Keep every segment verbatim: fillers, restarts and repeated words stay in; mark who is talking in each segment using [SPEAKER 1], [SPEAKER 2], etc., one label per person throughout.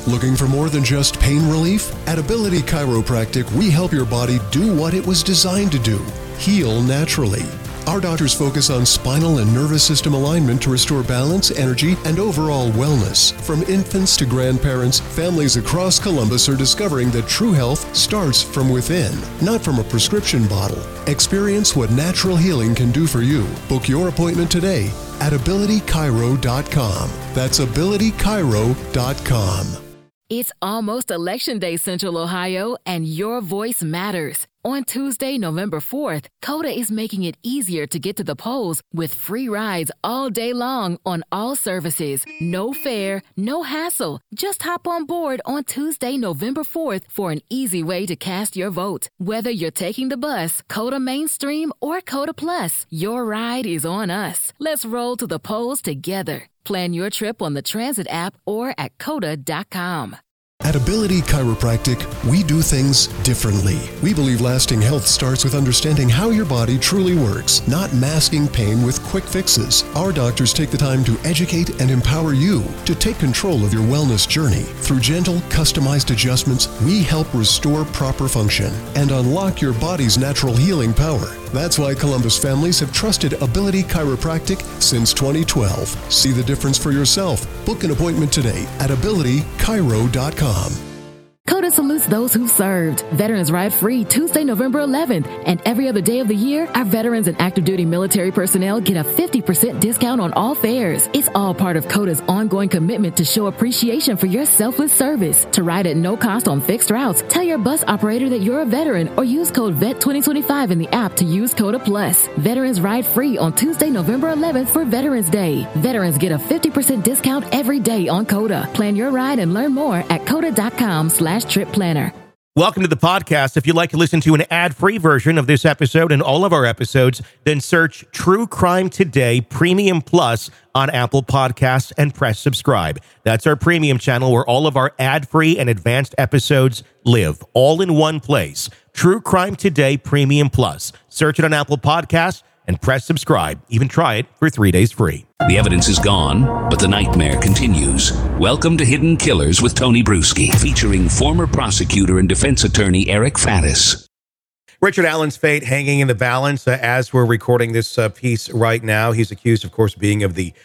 [SPEAKER 1] Looking for more than just pain relief? At Ability Chiropractic, we help your body do what it was designed to do: heal naturally. Our doctors focus on spinal and nervous system alignment to restore balance, energy, and overall wellness. From infants to grandparents, families across Columbus are discovering that true health starts from within, not from a prescription bottle. Experience what natural healing can do for you. Book your appointment today at ability chiro dot com. That's ability chiro dot com.
[SPEAKER 2] It's almost Election Day, Central Ohio, and your voice matters. On Tuesday, November fourth, Coda is making it easier to get to the polls with free rides all day long on all services. No fare, no hassle. Just hop on board on Tuesday, November fourth for an easy way to cast your vote. Whether you're taking the bus, Coda Mainstream, or Coda Plus, your ride is on us. Let's roll to the polls together. Plan your trip on the Transit app or at coda dot com.
[SPEAKER 1] At Ability Chiropractic, we do things differently. We believe lasting health starts with understanding how your body truly works, not masking pain with quick fixes. Our doctors take the time to educate and empower you to take control of your wellness journey. Through gentle, customized adjustments, we help restore proper function and unlock your body's natural healing power. That's why Columbus families have trusted Ability Chiropractic since twenty twelve. See the difference for yourself. Book an appointment today at ability chiro dot com.
[SPEAKER 2] Coda salutes those who served. Veterans Ride Free Tuesday, November eleventh. And every other day of the year, our veterans and active duty military personnel get a fifty percent discount on all fares. It's all part of Coda's ongoing commitment to show appreciation for your selfless service. To ride at no cost on fixed routes, tell your bus operator that you're a veteran or use code V E T twenty twenty-five in the app to use Coda Plus. Veterans Ride Free on Tuesday, November eleventh for Veterans Day. Veterans get a fifty percent discount every day on Coda. Plan your ride and learn more at coda dot com slash trip planner.
[SPEAKER 3] Welcome to the podcast. If you'd like to listen to an ad-free version of this episode and all of our episodes, then search True Crime Today Premium Plus on Apple Podcasts and press subscribe. That's our premium channel where all of our ad-free and advanced episodes live, all in one place. True Crime Today Premium Plus. Search it on Apple Podcasts and press subscribe. Even try it for three days free.
[SPEAKER 4] The evidence is gone, but the nightmare continues. Welcome to Hidden Killers with Tony Bruschi, featuring former prosecutor and defense attorney Eric Faddis.
[SPEAKER 3] Richard Allen's fate hanging in the balance uh, as we're recording this uh, piece right now. He's accused, of course, being of the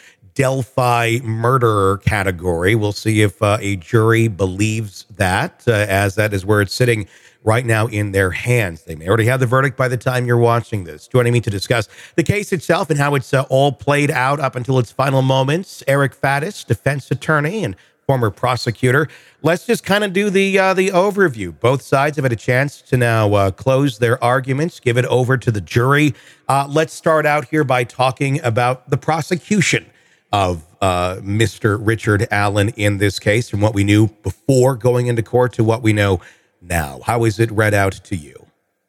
[SPEAKER 3] Delphi murderer category. We'll see if uh, a jury believes that, uh, as that is where it's sitting right now in their hands. They may already have the verdict by the time you're watching this. Joining me to discuss the case itself and how it's uh, all played out up until its final moments, Eric Faddis, defense attorney and former prosecutor. Let's just kind of do the uh, the overview. Both sides have had a chance to now uh, close their arguments, give it over to the jury. Uh, let's start out here by talking about the prosecution of uh, Mister Richard Allen in this case, from what we knew before going into court to what we know now. How is it read out to you?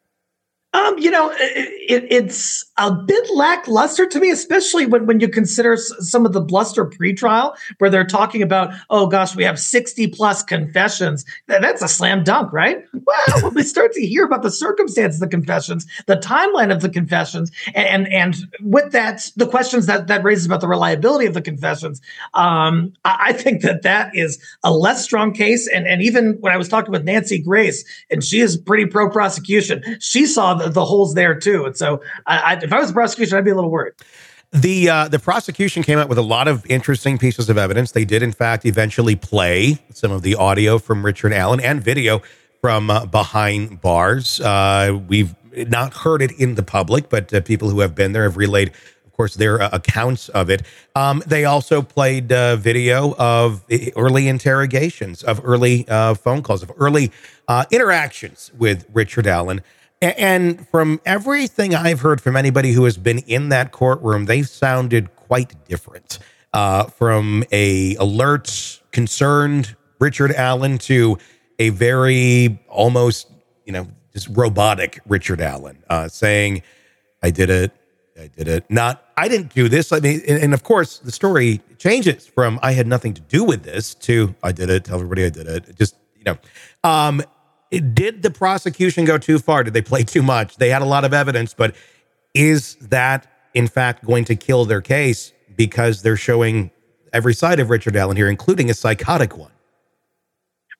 [SPEAKER 5] Um, you know, it, it, it's a bit lackluster to me, especially when, when you consider s- some of the bluster pretrial where they're talking about, oh gosh, we have sixty plus confessions. That's a slam dunk, right? Well, when we start to hear about the circumstances of the confessions, the timeline of the confessions, and and, and with that, the questions that that raises about the reliability of the confessions, um, I, I think that that is a less strong case. And, and even when I was talking with Nancy Grace, and she is pretty pro-prosecution, she saw the, the holes there too. And so I, I, if I was the prosecution, I'd be a little worried.
[SPEAKER 3] The uh, the prosecution came out with a lot of interesting pieces of evidence. They did, in fact, eventually play some of the audio from Richard Allen and video from uh, behind bars. Uh, we've not heard it in the public, but uh, people who have been there have relayed, of course, their uh, accounts of it. Um, they also played uh, video of early interrogations, of early uh, phone calls, of early uh, interactions with Richard Allen. And from everything I've heard from anybody who has been in that courtroom, they sounded quite different. Uh, from a alert, concerned Richard Allen to a very almost, you know, just robotic Richard Allen, uh, saying, I did it, I did it. Not, I didn't do this. I mean, and, and of course, the story changes from I had nothing to do with this to I did it, tell everybody I did it. Just, you know, um, It, did the prosecution go too far? Did they play too much? They had a lot of evidence, but is that, in fact, going to kill their case because they're showing every side of Richard Allen here, including a psychotic one?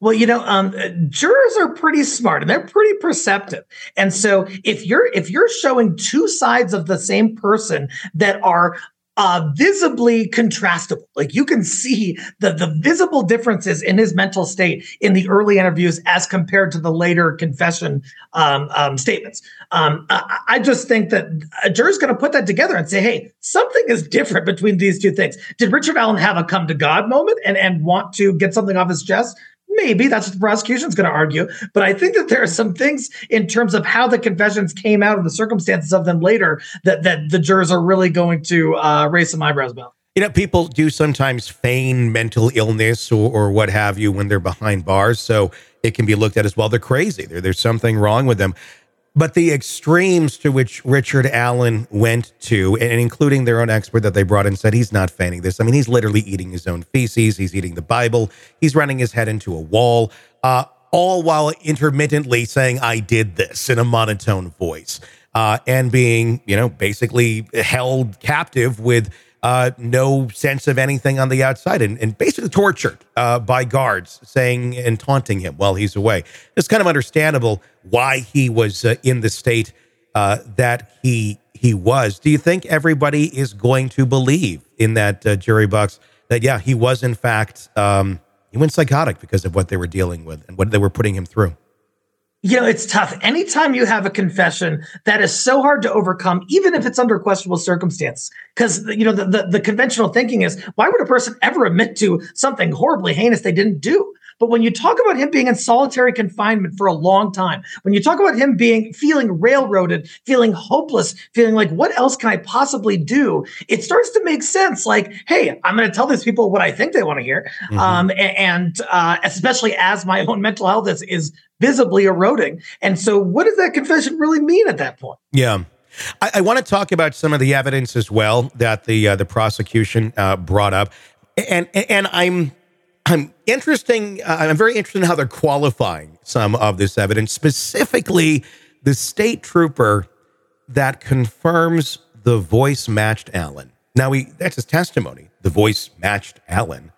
[SPEAKER 5] Well, you know, um, jurors are pretty smart and they're pretty perceptive. And so if you're if you're showing two sides of the same person that are uh, visibly contrastable, like you can see the, the visible differences in his mental state in the early interviews as compared to the later confession um, um, statements. Um, I, I just think that a juror's going to put that together and say, hey, something is different between these two things. Did Richard Allen have a come to God moment and, and want to get something off his chest? Maybe that's what the prosecution's going to argue. But I think that there are some things in terms of how the confessions came out and the circumstances of them later that, that the jurors are really going to uh, raise some eyebrows about.
[SPEAKER 3] You know, people do sometimes feign mental illness or, or what have you when they're behind bars. So it can be looked at as, well, they're crazy. There, there's something wrong with them. But the extremes to which Richard Allen went to, and including their own expert that they brought in, said he's not feigning this. I mean, he's literally eating his own feces. He's eating the Bible. He's running his head into a wall, uh, all while intermittently saying, I did this in a monotone voice, uh, and being, you know, basically held captive with Uh, no sense of anything on the outside, and, and basically tortured uh, by guards saying and taunting him while he's away. It's kind of understandable why he was uh, in the state uh, that he he was. Do you think everybody is going to believe in that uh, jury box that, yeah, he was in fact, um, he went psychotic because of what they were dealing with and what they were putting him through?
[SPEAKER 5] You know, it's tough. Anytime you have a confession that is so hard to overcome, even if it's under questionable circumstances, because, you know, the, the, the conventional thinking is, why would a person ever admit to something horribly heinous they didn't do? But when you talk about him being in solitary confinement for a long time, when you talk about him being feeling railroaded, feeling hopeless, feeling like, what else can I possibly do? It starts to make sense. Like, hey, I'm going to tell these people what I think they want to hear. Mm-hmm. Um, and uh, especially as my own mental health is, is visibly eroding. And so what does that confession really mean at that point?
[SPEAKER 3] Yeah. I, I want to talk about some of the evidence as well that the uh, the prosecution uh, brought up. And, and I'm I'm interesting. Uh, I'm very interested in how they're qualifying some of this evidence, specifically the state trooper that confirms the voice matched Allen. Now, he, that's his testimony. The voice matched Allen.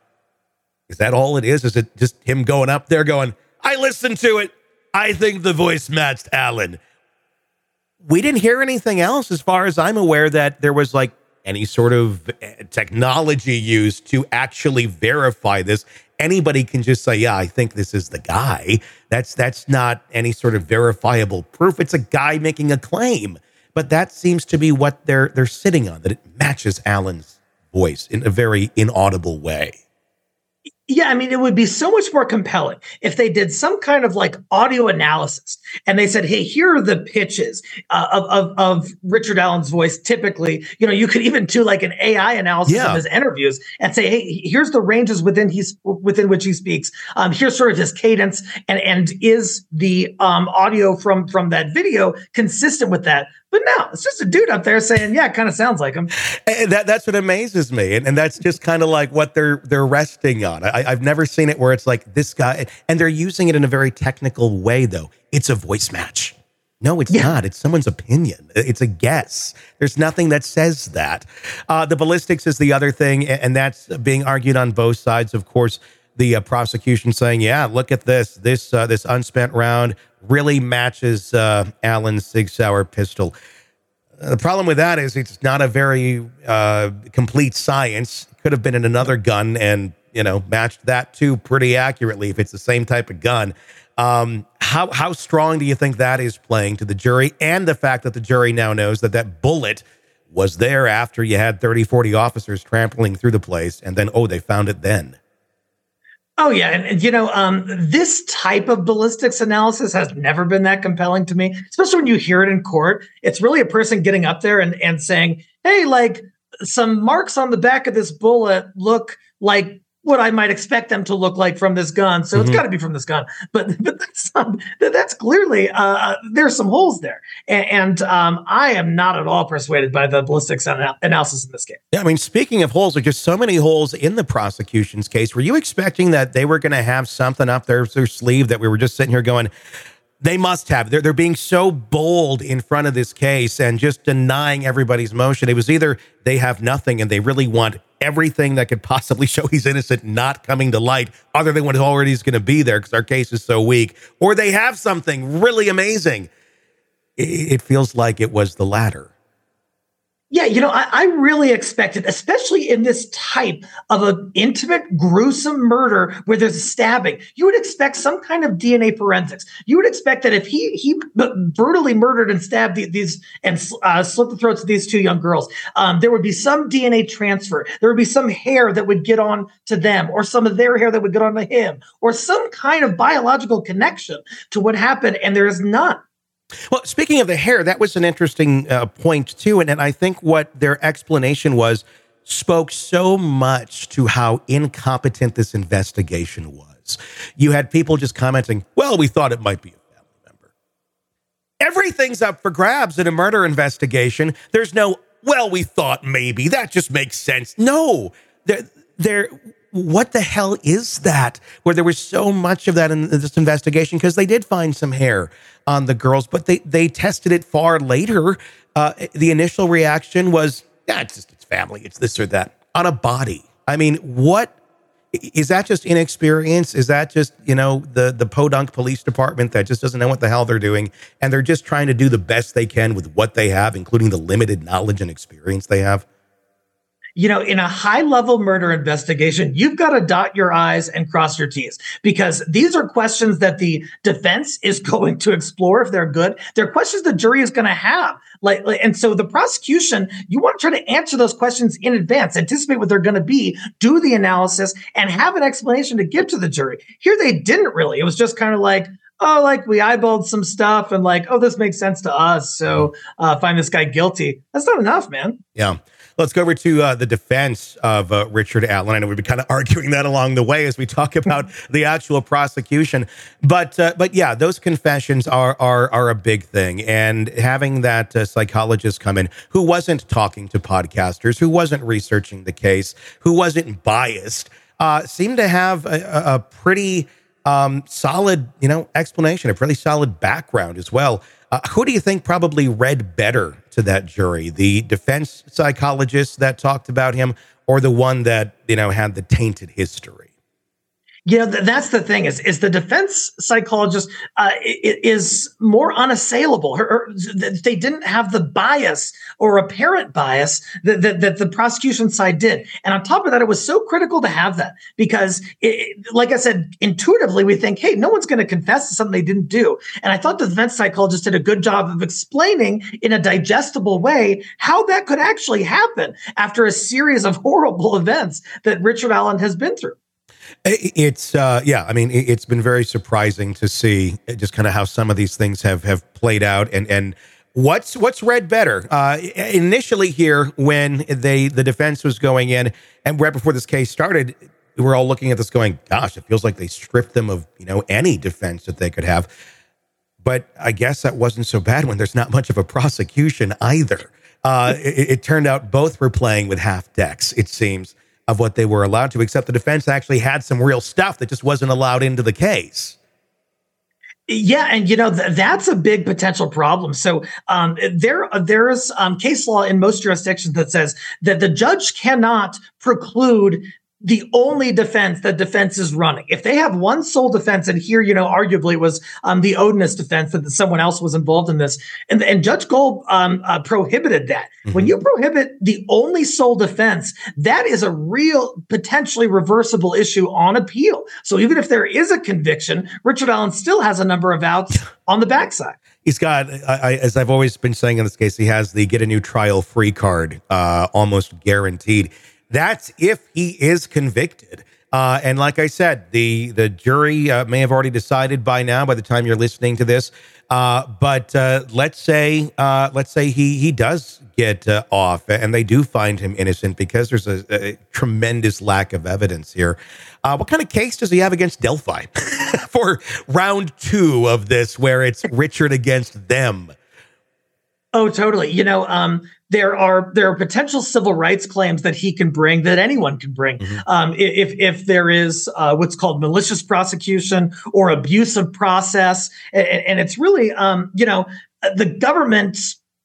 [SPEAKER 3] Is that all it is? Is it just him going up there going, I listened to it. I think the voice matched Allen. We didn't hear anything else, as far as I'm aware, that there was like any sort of technology used to actually verify this. Anybody can just say, yeah, I think this is the guy. That's that's not any sort of verifiable proof. It's a guy making a claim. But that seems to be what they're they're sitting on, that it matches Allen's voice in a very inaudible way.
[SPEAKER 5] Yeah, I mean, it would be so much more compelling if they did some kind of like audio analysis and they said, hey, here are the pitches uh, of, of, of Richard Allen's voice. Typically, you know, you could even do like an A I analysis yeah. of his interviews and say, hey, here's the ranges within he's within which he speaks. Um, here's sort of his cadence, and and is the um, audio from from that video consistent with that? But no, it's just a dude up there saying, yeah, it kind of sounds like him.
[SPEAKER 3] And that, that's what amazes me. And, and that's just kind of like what they're they're resting on. I, I've never seen it where it's like this guy, and they're using it in a very technical way, though. It's a voice match. No, it's yeah. not. It's someone's opinion. It's a guess. There's nothing that says that. Uh, the ballistics is the other thing, and that's being argued on both sides. Of course, the uh, prosecution saying, yeah, look at this. This uh, this unspent round really matches uh, Allen's Sig Sauer pistol. Uh, the problem with that is it's not a very uh, complete science. It could have been in another gun and, you know, matched that too pretty accurately if it's the same type of gun. Um, how how strong do you think that is playing to the jury, and the fact that the jury now knows that that bullet was there after you had thirty, forty officers trampling through the place, and then, oh, they found it then?
[SPEAKER 5] Oh, yeah. And, and you know, um, this type of ballistics analysis has never been that compelling to me, especially when you hear it in court. It's really a person getting up there and, and saying, hey, like some marks on the back of this bullet look like what I might expect them to look like from this gun. So mm-hmm. it's got to be from this gun. But but that's um, that's clearly uh, there's some holes there. And, and um, I am not at all persuaded by the ballistics anal- analysis in this case.
[SPEAKER 3] Yeah, I mean, speaking of holes, there's just so many holes in the prosecution's case. Were you expecting that they were going to have something up their, their sleeve that we were just sitting here going, They must have. They're, they're being so bold in front of this case and just denying everybody's motion. It was either they have nothing and they really want everything that could possibly show he's innocent not coming to light other than what already is going to be there because our case is so weak, or they have something really amazing. It, it feels like it was the latter.
[SPEAKER 5] Yeah, you know, I, I really expected, especially in this type of an intimate, gruesome murder where there's a stabbing, you would expect some kind of D N A forensics. You would expect that if he he brutally murdered and stabbed these and uh, slit the throats of these two young girls, um, there would be some D N A transfer. There would be some hair that would get on to them, or some of their hair that would get on to him, or some kind of biological connection to what happened, and there is none.
[SPEAKER 3] Well, speaking of the hair, that was an interesting uh, point, too. And, and I think what their explanation was spoke so much to how incompetent this investigation was. You had people just commenting, well, we thought it might be a family member. Everything's up for grabs in a murder investigation. There's no, well, we thought maybe. That just makes sense. No, there, there. What the hell is that? Where there was so much of that in this investigation, because they did find some hair on the girls, but they they tested it far later. Uh, the initial reaction was, yeah, it's just it's family, it's this or that on a body. I mean, what is that? Just inexperience? Is that just, you know, the the Podunk Police Department that just doesn't know what the hell they're doing, and they're just trying to do the best they can with what they have, including the limited knowledge and experience they have?
[SPEAKER 5] You know, in a high-level murder investigation, you've got to dot your I's and cross your T's, because these are questions that the defense is going to explore if they're good. They're questions the jury is going to have. Like, and so the prosecution, you want to try to answer those questions in advance, anticipate what they're going to be, do the analysis, and have an explanation to give to the jury. Here they didn't really. It was just kind of like, oh, like we eyeballed some stuff and like, oh, this makes sense to us, so uh, find this guy guilty. That's not enough, man.
[SPEAKER 3] Yeah. Let's go over to uh, the defense of uh, Richard Allen. I know we've been kind of arguing that along the way as we talk about the actual prosecution, but uh, but yeah, those confessions are are are a big thing. And having that uh, psychologist come in who wasn't talking to podcasters, who wasn't researching the case, who wasn't biased, uh, seemed to have a, a pretty um, solid, you know, explanation, a pretty solid background as well. Uh, who do you think probably read better to that jury? The defense psychologist that talked about him, or the one that, you know, had the tainted history?
[SPEAKER 5] You know, th- that's the thing is, is the defense psychologist uh, is more unassailable. Her, her, they didn't have the bias or apparent bias that, that, that the prosecution side did. And on top of that, it was so critical to have that because, it, like I said, intuitively, we think, hey, no one's going to confess to something they didn't do. And I thought the defense psychologist did a good job of explaining in a digestible way how that could actually happen after a series of horrible events that Richard Allen has been through.
[SPEAKER 3] It's, uh, yeah, I mean, it's been very surprising to see just kind of how some of these things have, have played out and, and what's, what's read better. Uh, initially here, when they, the defense was going in and right before this case started, we were all looking at this going, gosh, it feels like they stripped them of, you know, any defense that they could have. But I guess that wasn't so bad when there's not much of a prosecution either. Uh, it, it turned out both were playing with half decks, it seems, of what they were allowed to, except the defense actually had some real stuff that just wasn't allowed into the case.
[SPEAKER 5] Yeah, and you know th- that's a big potential problem. So um, there, there's um, case law in most jurisdictions that says that the judge cannot preclude the only defense that defense is running. If they have one sole defense, and here, you know, arguably was um, the Odinist defense that someone else was involved in this, and, and Judge Gold um, uh, prohibited that. Mm-hmm. When you prohibit the only sole defense, that is a real potentially reversible issue on appeal. So even if there is a conviction, Richard Allen still has a number of outs on the backside.
[SPEAKER 3] He's got, I, I, as I've always been saying in this case, he has the get a new trial free card, uh, almost guaranteed. That's if he is convicted. Uh, and like I said, the the jury uh, may have already decided by now, by the time you're listening to this. Uh, but uh, let's say uh, let's say he he does get uh, off and they do find him innocent because there's a, a tremendous lack of evidence here. Uh, what kind of case does he have against Delphi for round two of this, where it's Richard against them?
[SPEAKER 5] Oh, totally. You know, um, there are there are potential civil rights claims that he can bring, that anyone can bring. Mm-hmm. Um, if if there is uh, what's called malicious prosecution or abusive process, and, and it's really, um, you know, the government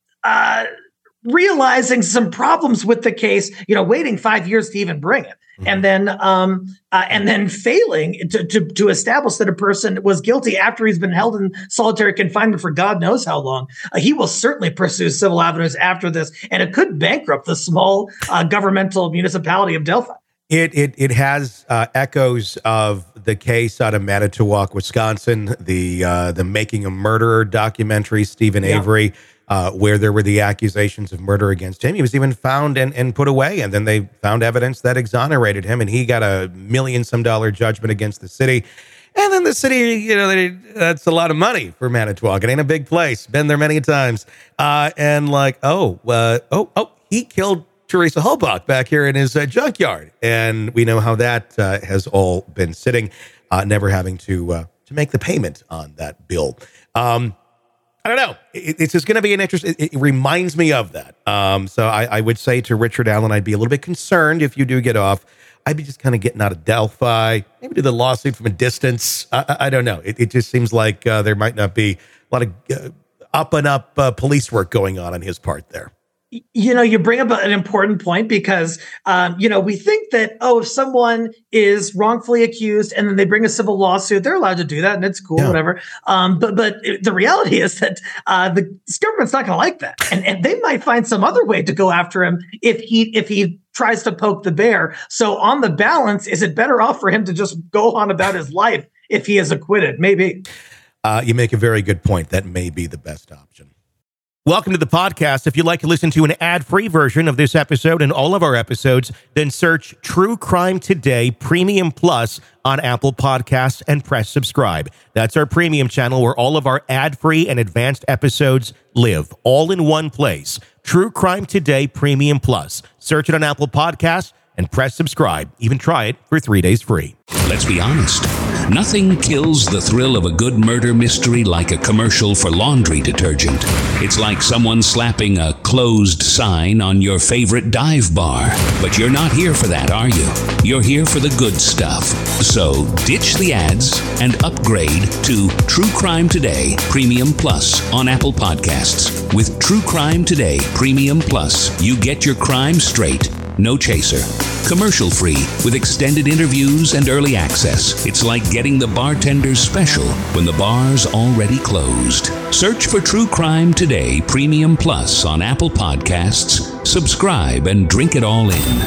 [SPEAKER 5] uh, realizing some problems with the case, you know, waiting five years to even bring it. And then, um, uh, and then failing to, to to establish that a person was guilty after he's been held in solitary confinement for God knows how long. Uh, he will certainly pursue civil avenues after this, and it could bankrupt the small uh, governmental municipality of Delphi.
[SPEAKER 3] It it it has uh, echoes of the case out of Manitowoc, Wisconsin, the uh, the Making a Murderer documentary, Stephen yeah. Avery. Uh, where there were the accusations of murder against him. He was even found and, and put away, and then they found evidence that exonerated him, and he got a million some dollar judgment against the city. And then the city, you know, they, that's a lot of money for Manitowoc. It ain't a big place. Been there many times. Uh, and like, oh, uh, oh, oh, he killed Teresa Halbach back here in his uh, junkyard. And we know how that uh, has all been sitting, uh, never having to uh, to make the payment on that bill. Um, I don't know. It, it's just going to be an interest. It, it reminds me of that. Um, so I, I would say to Richard Allen, I'd be a little bit concerned if you do get off. I'd be just kind of getting out of Delphi, maybe do the lawsuit from a distance. I, I, I don't know. It, it just seems like uh, there might not be a lot of uh, up and up uh, police work going on on his part there.
[SPEAKER 5] You know, you bring up an important point because, um, you know, we think that, oh, if someone is wrongfully accused and then they bring a civil lawsuit, they're allowed to do that and it's cool, yeah. whatever. Um, but but it, the reality is that uh, the government's not going to like that. And, and they might find some other way to go after him if he if he tries to poke the bear. So on the balance, is it better off for him to just go on about his life if he is acquitted? Maybe.
[SPEAKER 3] Uh, you make a very good point. That may be the best option. Welcome to the podcast. If you'd like to listen to an ad-free version of this episode and all of our episodes, then search True Crime Today Premium Plus on Apple Podcasts and press subscribe. That's our premium channel where all of our ad-free and advanced episodes live, all in one place. True Crime Today Premium Plus. Search it on Apple Podcasts and press subscribe. Even try it for three days free.
[SPEAKER 4] Let's be honest. Nothing kills the thrill of a good murder mystery like a commercial for laundry detergent. It's like someone slapping a closed sign on your favorite dive bar. But you're not here for that, are you? You're here for the good stuff. So ditch the ads and upgrade to True Crime Today Premium Plus on Apple Podcasts. With True Crime Today Premium Plus, you get your crime straight, no chaser. Commercial free with extended interviews and early access. It's like getting the bartender's special when the bar's already closed. Search for True Crime Today Premium Plus on Apple Podcasts. Subscribe and drink it all in.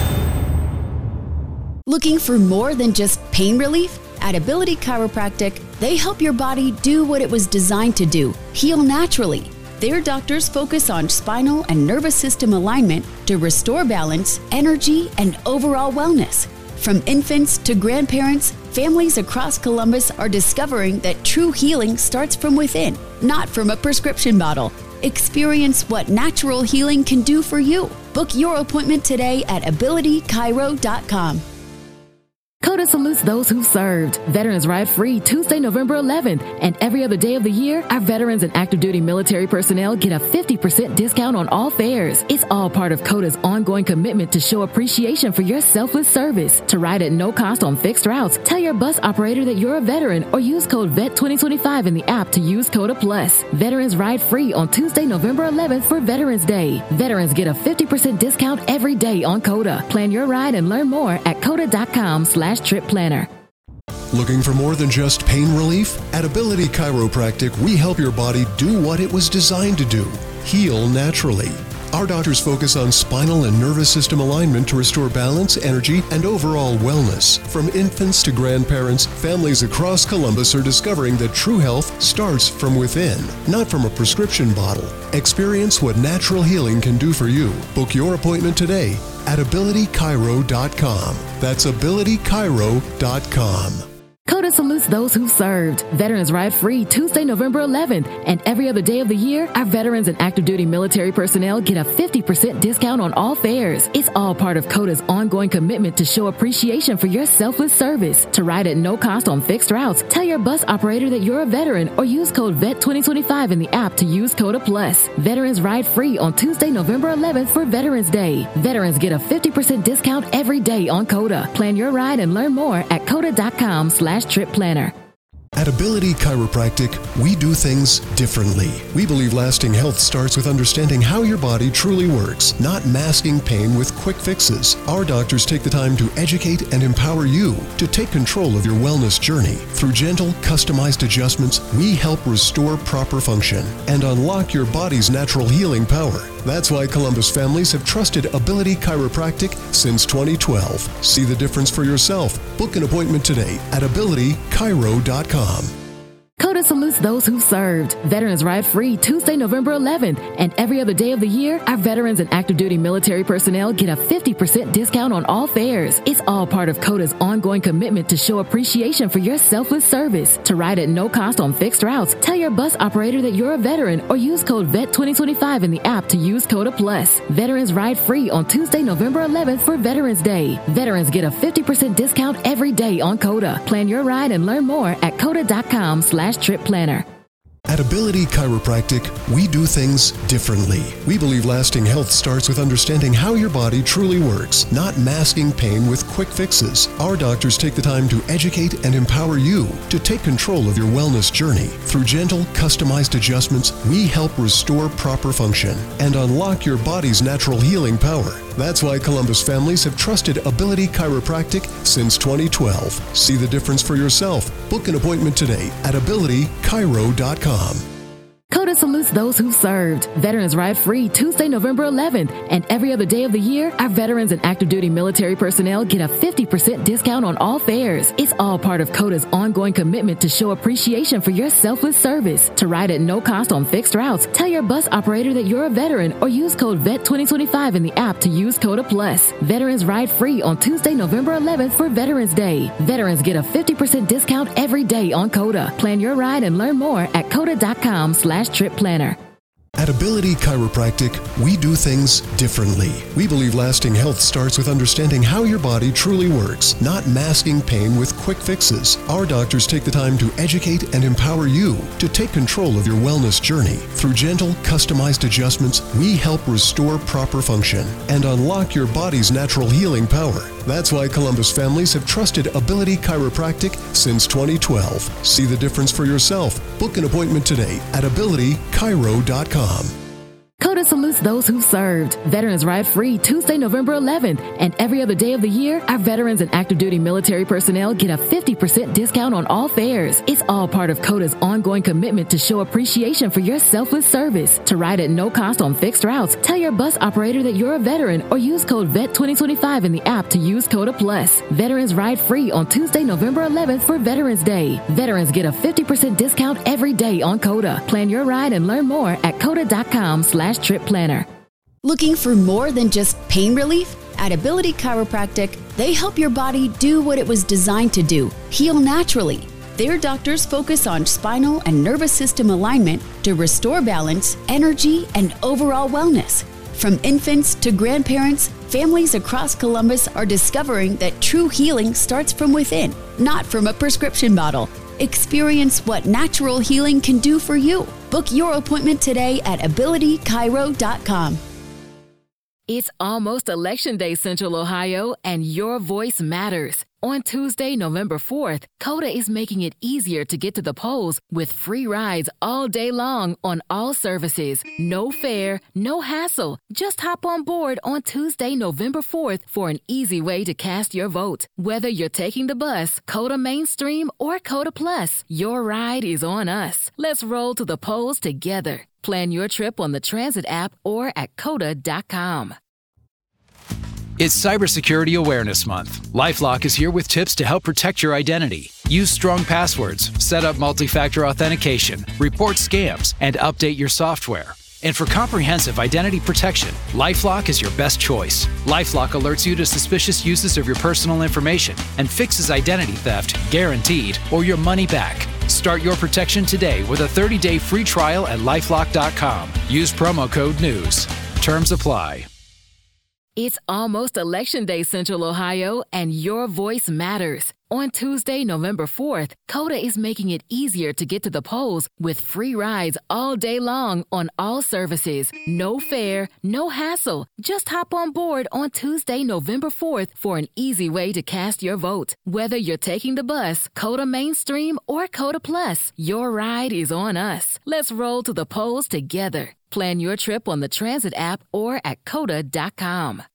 [SPEAKER 6] Looking for more than just pain relief? At Ability Chiropractic, they help your body do what it was designed to do, heal naturally. Their doctors focus on spinal and nervous system alignment to restore balance, energy, and overall wellness. From infants to grandparents, families across Columbus are discovering that true healing starts from within, not from a prescription bottle. Experience what natural healing can do for you. Book your appointment today at ability chiro dot com.
[SPEAKER 2] COTA salutes those who served. Veterans Ride Free Tuesday, November eleventh. And every other day of the year, our veterans and active duty military personnel get a fifty percent discount on all fares. It's all part of COTA's ongoing commitment to show appreciation for your selfless service. To ride at no cost on fixed routes, tell your bus operator that you're a veteran or use code V E T twenty twenty-five in the app to use COTA Plus. Veterans Ride Free on Tuesday, November eleventh for Veterans Day. Veterans get a fifty percent discount every day on COTA. Plan your ride and learn more at cota dot com slash trip planner.
[SPEAKER 1] Looking for more than just pain relief? At Ability Chiropractic, we help your body do what it was designed to do, heal naturally. Our doctors focus on spinal and nervous system alignment to restore balance, energy, and overall wellness. From infants to grandparents, families across Columbus are discovering that true health starts from within, not from a prescription bottle. Experience what natural healing can do for you. Book your appointment today at ability chiro dot com. That's ability chiro dot com.
[SPEAKER 2] COTA CODA salutes those who served. Veterans Ride Free Tuesday, November eleventh, and every other day of the year, our veterans and active duty military personnel get a fifty percent discount on all fares. It's all part of CODA's ongoing commitment to show appreciation for your selfless service. To ride at no cost on fixed routes, tell your bus operator that you're a veteran or use code V E T twenty twenty-five in the app to use CODA Plus. Veterans Ride Free on Tuesday, November eleventh for Veterans Day. Veterans get a fifty percent discount every day on CODA. Plan your ride and learn more at coda.com slash trip planner.
[SPEAKER 1] At Ability Chiropractic, we do things differently. We believe lasting health starts with understanding how your body truly works, not masking pain with quick fixes. Our doctors take the time to educate and empower you to take control of your wellness journey. Through gentle, customized adjustments, we help restore proper function and unlock your body's natural healing power. That's why Columbus families have trusted Ability Chiropractic since twenty twelve. See the difference for yourself. Book an appointment today at ability chiro dot com.
[SPEAKER 2] CODA salutes those who served. Veterans Ride Free Tuesday, November eleventh, and every other day of the year, our veterans and active duty military personnel get a fifty percent discount on all fares. It's all part of CODA's ongoing commitment to show appreciation for your selfless service. To ride at no cost on fixed routes, tell your bus operator that you're a veteran or use code V E T twenty twenty-five in the app to use CODA Plus. Veterans Ride Free on Tuesday, November eleventh for Veterans Day. Veterans get a fifty percent discount every day on CODA. Plan your ride and learn more at coda.com slash trip planner.
[SPEAKER 1] At Ability Chiropractic, we do things differently. We believe lasting health starts with understanding how your body truly works, not masking pain with quick fixes. Our doctors take the time to educate and empower you to take control of your wellness journey. Through gentle, customized adjustments, we help restore proper function and unlock your body's natural healing power. That's why Columbus families have trusted Ability Chiropractic since twenty twelve. See the difference for yourself. Book an appointment today at ability chiro dot com.
[SPEAKER 2] CODA salutes those who served. Veterans Ride Free Tuesday, November eleventh, and every other day of the year, our veterans and active duty military personnel get a fifty percent discount on all fares. It's all part of CODA's ongoing commitment to show appreciation for your selfless service. To ride at no cost on fixed routes, tell your bus operator that you're a veteran or use code V E T twenty twenty-five in the app to use CODA Plus. Veterans Ride Free on Tuesday, November eleventh for Veterans Day. Veterans get a fifty percent discount every day on CODA. Plan your ride and learn more at coda.com slash trip planner.
[SPEAKER 1] At Ability Chiropractic, we do things differently. We believe lasting health starts with understanding how your body truly works, not masking pain with quick fixes. Our doctors take the time to educate and empower you to take control of your wellness journey. Through gentle, customized adjustments, we help restore proper function and unlock your body's natural healing power. That's why Columbus families have trusted Ability Chiropractic since twenty twelve. See the difference for yourself. Book an appointment today at ability chiro dot com.
[SPEAKER 2] CODA salutes those who served. Veterans Ride Free Tuesday, November eleventh, and every other day of the year, our veterans and active duty military personnel get a fifty percent discount on all fares. It's all part of CODA's ongoing commitment to show appreciation for your selfless service. To ride at no cost on fixed routes, tell your bus operator that you're a veteran or use code V E T twenty twenty-five in the app to use CODA Plus. Veterans Ride Free on Tuesday, November eleventh for Veterans Day. Veterans get a fifty percent discount every day on CODA. Plan your ride and learn more at coda.com slash trip planner.
[SPEAKER 6] Looking for more than just pain relief? At Ability Chiropractic, they help your body do what it was designed to do, heal naturally. Their doctors focus on spinal and nervous system alignment to restore balance, energy, and overall wellness. From infants to grandparents, families across Columbus are discovering that true healing starts from within, not from a prescription bottle. Experience what natural healing can do for you. Book your appointment today at ability chiro dot com.
[SPEAKER 2] It's almost Election Day, Central Ohio, and your voice matters. On Tuesday, November fourth, CODA is making it easier to get to the polls with free rides all day long on all services. No fare, no hassle. Just hop on board on Tuesday, November fourth for an easy way to cast your vote. Whether you're taking the bus, CODA Mainstream, or CODA Plus, your ride is on us. Let's roll to the polls together. Plan your trip on the Transit app or at coda dot com.
[SPEAKER 7] It's Cybersecurity Awareness Month. LifeLock is here with tips to help protect your identity. Use strong passwords, set up multi-factor authentication, report scams, and update your software. And for comprehensive identity protection, LifeLock is your best choice. LifeLock alerts you to suspicious uses of your personal information and fixes identity theft, guaranteed, or your money back. Start your protection today with a thirty-day free trial at lifelock dot com. Use promo code NEWS. Terms apply.
[SPEAKER 2] It's almost Election Day, Central Ohio, and your voice matters. On Tuesday, November fourth, COTA is making it easier to get to the polls with free rides all day long on all services. No fare, no hassle. Just hop on board on Tuesday, November fourth for an easy way to cast your vote. Whether you're taking the bus, COTA Mainstream, or COTA Plus, your ride is on us. Let's roll to the polls together. Plan your trip on the Transit app or at cota dot com.